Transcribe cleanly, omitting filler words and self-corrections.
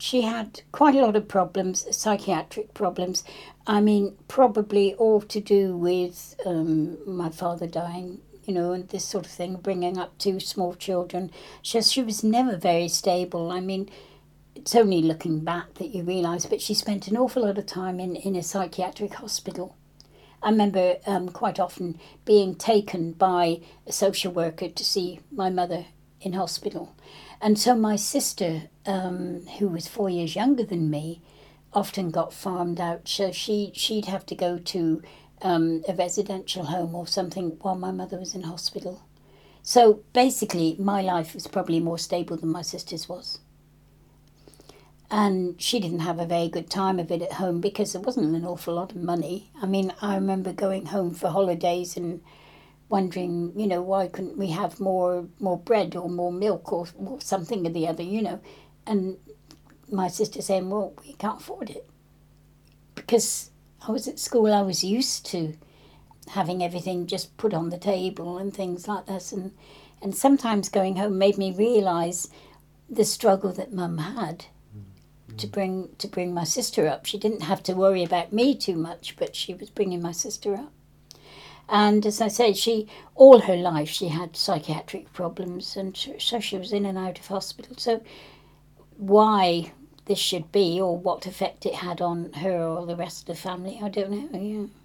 she had quite a lot of problems, psychiatric problems. I mean, probably all to do with my father dying, and this sort of thing, bringing up two small children. She was never very stable. I mean, it's only looking back that you realise, but she spent an awful lot of time in a psychiatric hospital. I remember quite often being taken by a social worker to see my mother in hospital. And so my sister, who was 4 years younger than me, often got farmed out. So she'd have to go to a residential home or something while my mother was in hospital. So basically, my life was probably more stable than my sister's was. And she didn't have a very good time of it at home because there wasn't an awful lot of money. I mean, I remember going home for holidays and wondering, why couldn't we have more bread or more milk or something or the other. And my sister saying, well, we can't afford it. Because I was at school, I was used to having everything just put on the table and things like this. And sometimes going home made me realise the struggle that Mum had to bring my sister up. She didn't have to worry about me too much, but she was bringing my sister up. And as I say, all her life she had psychiatric problems, and so she was in and out of hospital. So why this should be or what effect it had on her or the rest of the family, I don't know. Yeah.